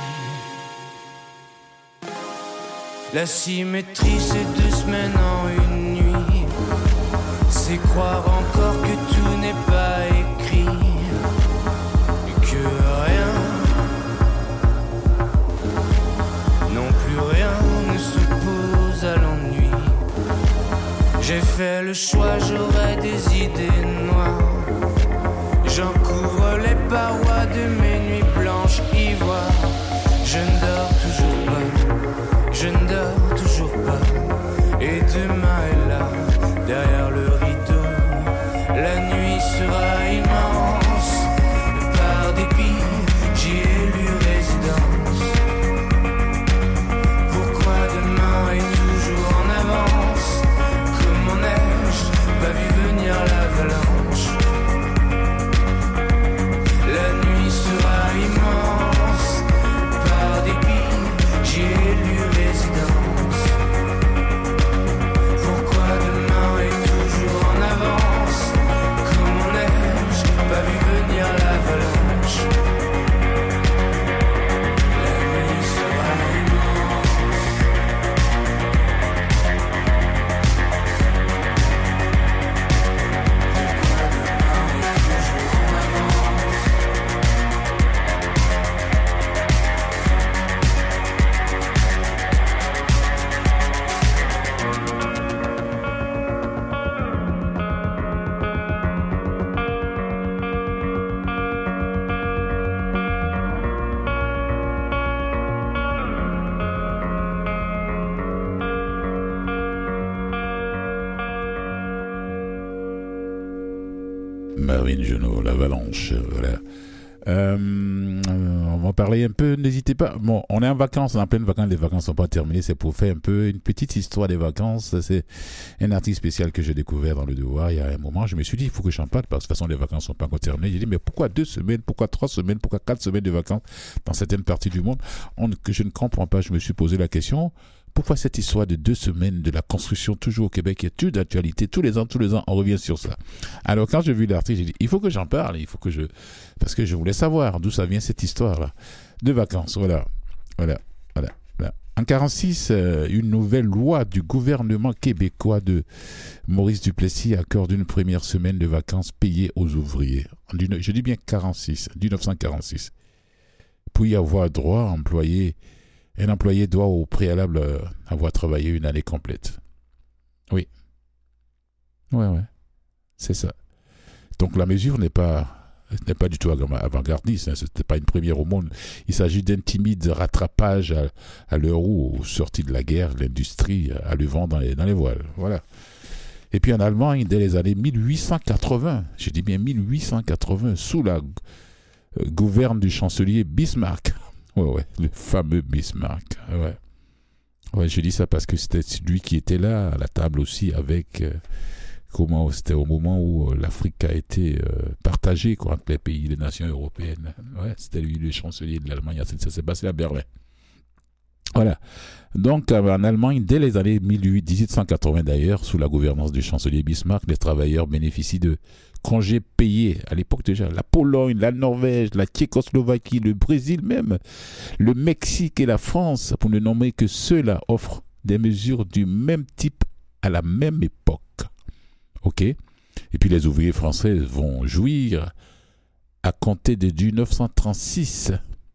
La symétrie, c'est 2 semaines en une nuit. C'est croire encore que tout n'est pas écrit et que rien, non plus rien ne s'oppose à l'ennui. J'ai fait le choix, j'aurai des idées noires. J'en couvre les parois de mes nuits blanches ivoires. Je ne dors toujours pas, je ne dors toujours pas. Et demain est là, derrière le rideau. La nuit sera immense. Par dépit, j'y ai élu résidence. Pourquoi demain est toujours en avance? Comment ai-je pas vu venir l'avalanche? La nuit sera immense. Par dépit, j'y ai élu résidence. Pourquoi demain est toujours en avance? Comment n'ai-je pas vu venir l'avalanche? La nuit sera immense. Marvin Genot, l'avalanche, voilà. On va en parler un peu, n'hésitez pas. Bon, on est en vacances, on est en pleine vacances, les vacances sont pas terminées, c'est pour faire un peu une petite histoire des vacances. C'est un artiste spécial que j'ai découvert dans le Devoir il y a un moment. Je me suis dit, il faut que j'en parle, parce que de toute façon, les vacances sont pas encore terminées. J'ai dit, mais pourquoi 2 semaines, pourquoi 3 semaines, pourquoi 4 semaines de vacances dans certaines parties du monde que je ne comprends pas. Je me suis posé la question. Pourquoi cette histoire de 2 semaines de la construction toujours au Québec est toute d'actualité? Tous les ans, on revient sur ça. Alors, quand j'ai vu l'article, j'ai dit, il faut que j'en parle, parce que je voulais savoir d'où ça vient cette histoire-là de vacances. Voilà. En 1946, une nouvelle loi du gouvernement québécois de Maurice Duplessis accorde une première semaine de vacances payées aux ouvriers. Je dis bien 1946. Pour y avoir droit, un employé doit au préalable avoir travaillé une année complète. Oui. Ouais. C'est ça. Donc la mesure n'est pas du tout avant-gardiste. Ce n'était pas une première au monde. Il s'agit d'un timide rattrapage à l'heure où, sorti de la guerre, l'industrie a le vent dans les voiles. Voilà. Et puis en Allemagne, dès les années 1880, je dis bien 1880, sous la gouverne du chancelier Bismarck. Ouais, le fameux Bismarck. Ouais, je dis ça parce que c'était lui qui était là, à la table aussi, avec... c'était au moment où l'Afrique a été partagée entre les pays, les nations européennes. Ouais, c'était lui le chancelier de l'Allemagne. Ça s'est passé à Berlin. Voilà. Donc, en Allemagne, dès les années 1880 d'ailleurs, sous la gouvernance du chancelier Bismarck, les travailleurs bénéficient de congés payés. À l'époque déjà, la Pologne, la Norvège, la Tchécoslovaquie, le Brésil même, le Mexique et la France, pour ne nommer que ceux-là, offrent des mesures du même type à la même époque. OK? Et puis les ouvriers français vont jouir, à compter de 1936,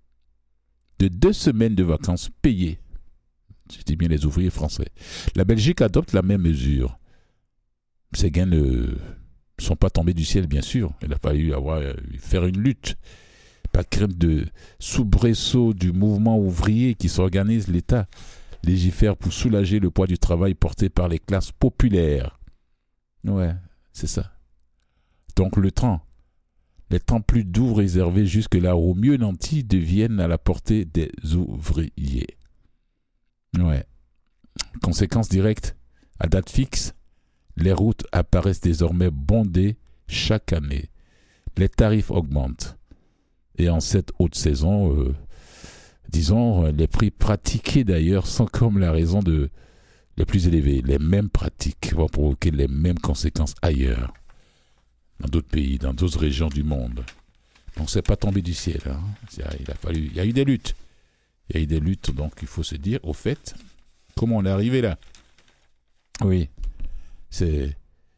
de 2 semaines de vacances payées. Je dis bien les ouvriers français. La Belgique adopte la même mesure. Ces gains ne sont pas tombés du ciel, bien sûr. Il a fallu faire une lutte. Pas crainte de soubresaut du mouvement ouvrier qui s'organise, l'État légifère pour soulager le poids du travail porté par les classes populaires. Ouais, c'est ça. Donc les temps plus doux réservés jusque-là aux mieux nantis deviennent à la portée des ouvriers. Ouais. Conséquence directe, à date fixe, les routes apparaissent désormais bondées chaque année. Les tarifs augmentent. Et en cette haute saison, les prix pratiqués d'ailleurs sont comme la raison les plus élevés. Les mêmes pratiques vont provoquer les mêmes conséquences ailleurs, dans d'autres pays, dans d'autres régions du monde. Donc c'est pas tombé du ciel. Hein. Il y a eu des luttes. Il y a eu des luttes, donc il faut se dire, au fait, comment on est arrivé là? Oui, c'est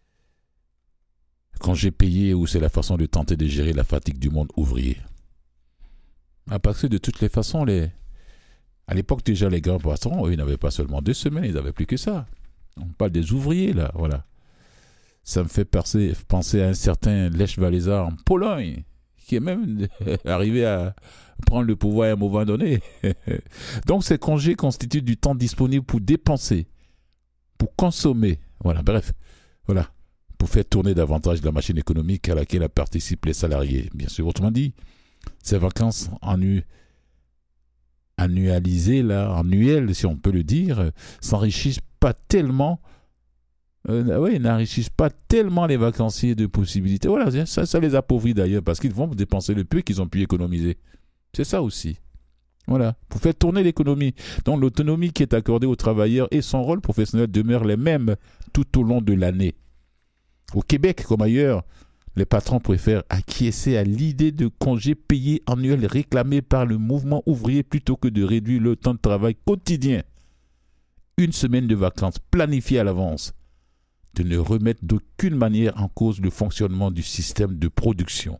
congé payé ou c'est la façon de tenter de gérer la fatigue du monde ouvrier. Parce que de toutes les façons, à l'époque déjà, les grands patrons, eux, ils n'avaient pas seulement 2 semaines, ils n'avaient plus que ça. On parle des ouvriers là, voilà. Ça me fait penser à un certain Lech Walesa en Pologne, qui est même arrivé à prendre le pouvoir à un moment donné. Donc ces congés constituent du temps disponible pour dépenser, pour consommer, voilà, bref, voilà, pour faire tourner davantage la machine économique à laquelle participent les salariés. Bien sûr, autrement dit, ces vacances annuelles, si on peut le dire, n'enrichissent pas tellement les vacanciers de possibilités. Voilà, ça les appauvrit d'ailleurs, parce qu'ils vont dépenser le peu qu'ils ont pu économiser. C'est ça aussi. Voilà, pour faire tourner l'économie. Donc l'autonomie qui est accordée aux travailleurs et son rôle professionnel demeurent les mêmes tout au long de l'année. Au Québec, comme ailleurs, les patrons préfèrent acquiescer à l'idée de congés payés annuels réclamés par le mouvement ouvrier plutôt que de réduire le temps de travail quotidien. Une semaine de vacances planifiée à l'avance, de ne remettre d'aucune manière en cause le fonctionnement du système de production.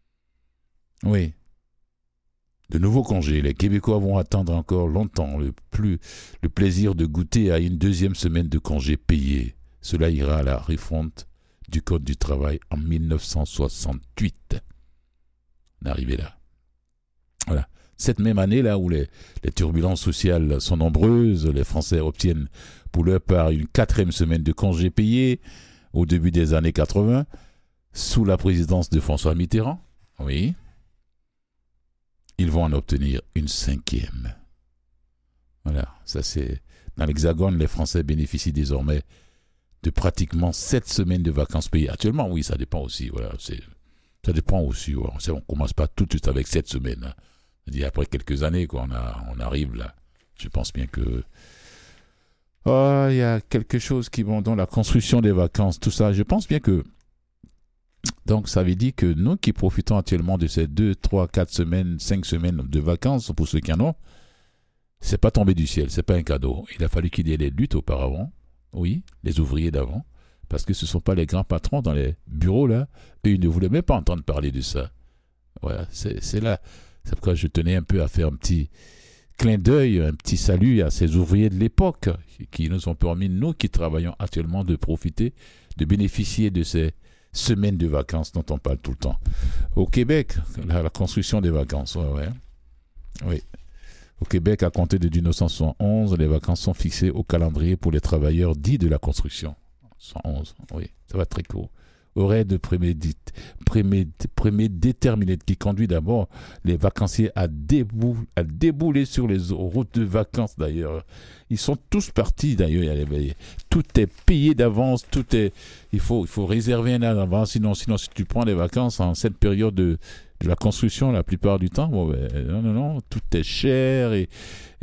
Oui. De nouveaux congés, les Québécois vont attendre encore longtemps le plaisir de goûter à une 2e semaine de congés payés. Cela ira à la refonte du Code du travail en 1968. On est arrivé là. Voilà. Cette même année, là où les turbulences sociales sont nombreuses, les Français obtiennent pour leur part une 4e semaine de congés payés au début des années 80, sous la présidence de François Mitterrand. Oui. Ils vont en obtenir une 5e. Voilà, ça c'est... Dans l'Hexagone, les Français bénéficient désormais de pratiquement 7 semaines de vacances payées. Actuellement, oui, ça dépend aussi. Voilà, ça dépend aussi. Voilà. On ne commence pas tout de suite avec 7 semaines. Hein. C'est-à-dire après quelques années, quoi, on arrive là. Je pense bien que... il y a quelque chose qui vont dans la construction des vacances, tout ça. Je pense bien que... Donc, ça veut dire que nous qui profitons actuellement de ces 2, 3, 4 semaines, 5 semaines de vacances, pour ceux qui en ont, c'est pas tombé du ciel, c'est pas un cadeau. Il a fallu qu'il y ait des luttes auparavant, oui, les ouvriers d'avant, parce que ce ne sont pas les grands patrons dans les bureaux, là, et ils ne voulaient même pas entendre parler de ça. Voilà, c'est là. C'est pourquoi je tenais un peu à faire un petit clin d'œil, un petit salut à ces ouvriers de l'époque, qui nous ont permis, nous qui travaillons actuellement, de profiter, de bénéficier de ces semaines de vacances dont on parle tout le temps. Au Québec, la construction des vacances, oui. Au Québec, à compter de 1971, les vacances sont fixées au calendrier pour les travailleurs dits de la construction. 111, oui, ça va très court. Horaire de prédéterminé qui conduit d'abord les vacanciers à débouler sur les routes de vacances d'ailleurs. Ils sont tous partis d'ailleurs. Tout est payé d'avance, il faut réserver un an d'avance, sinon si tu prends les vacances en cette période de la construction la plupart du temps, non, tout est cher et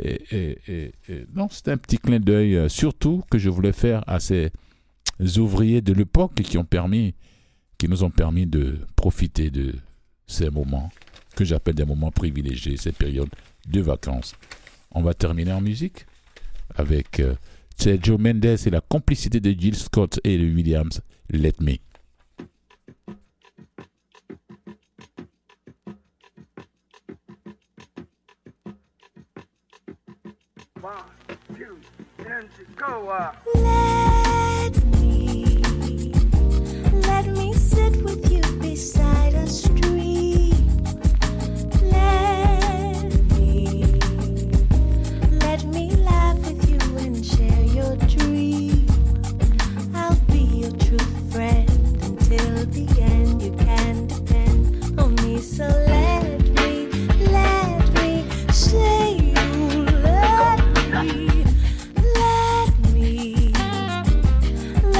non, c'est un petit clin d'œil surtout que je voulais faire à ces ouvriers de l'époque qui nous ont permis de profiter de ces moments que j'appelle des moments privilégiés, cette période de vacances. On va terminer en musique avec Joe Mendes et la complicité de Jill Scott et de Williams, Let Me. Let me sit with you beside a stream. Let me laugh with you and share your dream. I'll be your true friend until the end. You can depend on me, so let me say you let me.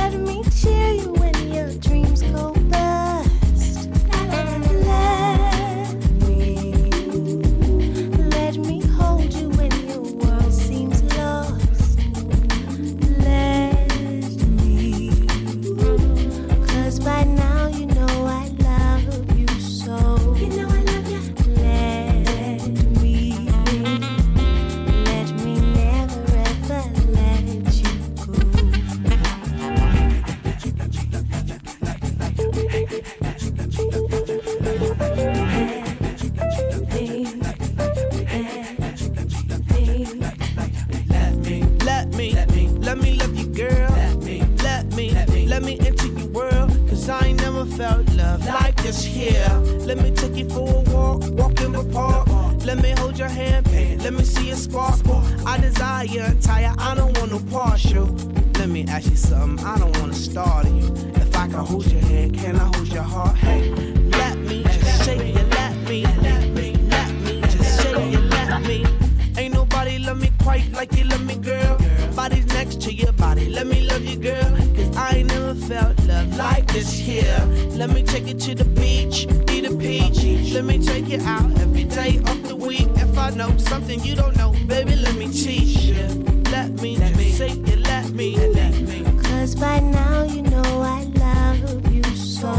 let me into your world, cause I ain't never felt love like this here. Let me take you for a walk, walk in the park. Let me hold your hand, baby, let me see it sparkle. I desire your attire, I don't want no partial. Let me ask you something, I don't wanna startle you. If I can hold your hand, can I hold your heart? Hey, let me just say you, let me just say you, let me. Ain't nobody love me quite like you love me, girl. Body's next to your body, let me love you, girl. Cause I ain't never felt love like this here. Let me take you to the beach, eat a peach. Let me take you out every day of the week. If I know something you don't know, baby, let me teach you. Let me say you, let me. Cause by now you know I love you so.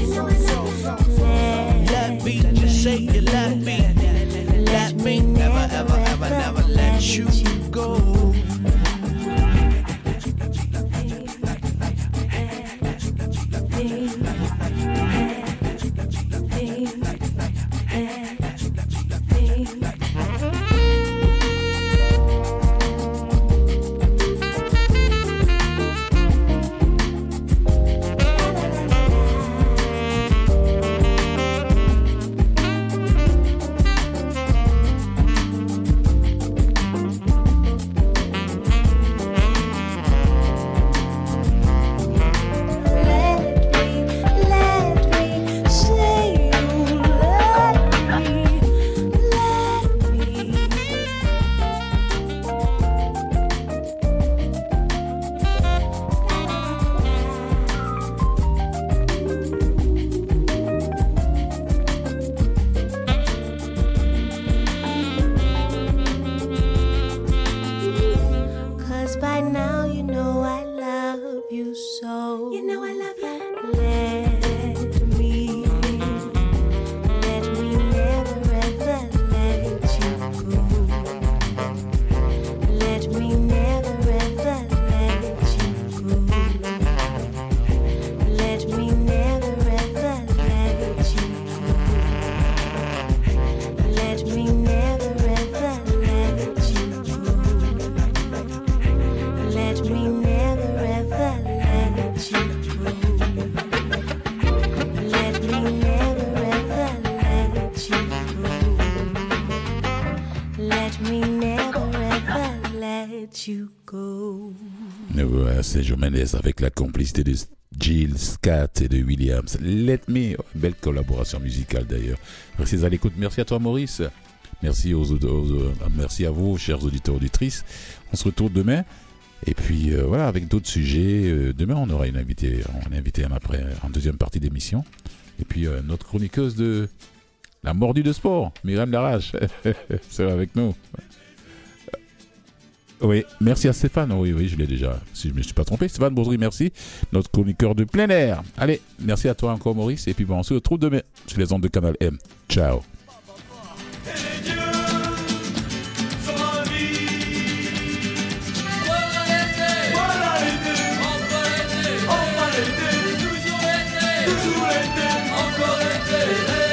Let me just say you, let me. Let me never, ever, ever, never let you go. Sergio Mendes avec la complicité de Jill Scott et de Williams. Let Me, belle collaboration musicale d'ailleurs. Merci à l'écoute, merci à toi Maurice, merci merci à vous chers auditeurs auditrices. On se retrouve demain et puis voilà avec d'autres sujets. Demain on aura une invitée en deuxième partie d'émission et puis notre chroniqueuse de la mordue de sport, Myriam Larache, sera avec nous. Oui, merci à Stéphane. Oui, je l'ai déjà. Si je ne me suis pas trompé, Stéphane Baudry, merci. Notre chroniqueur de plein air. Allez, merci à toi encore, Maurice. Et puis, on se retrouve demain sur les ondes de Canal M. Ciao. Toujours été, encore été.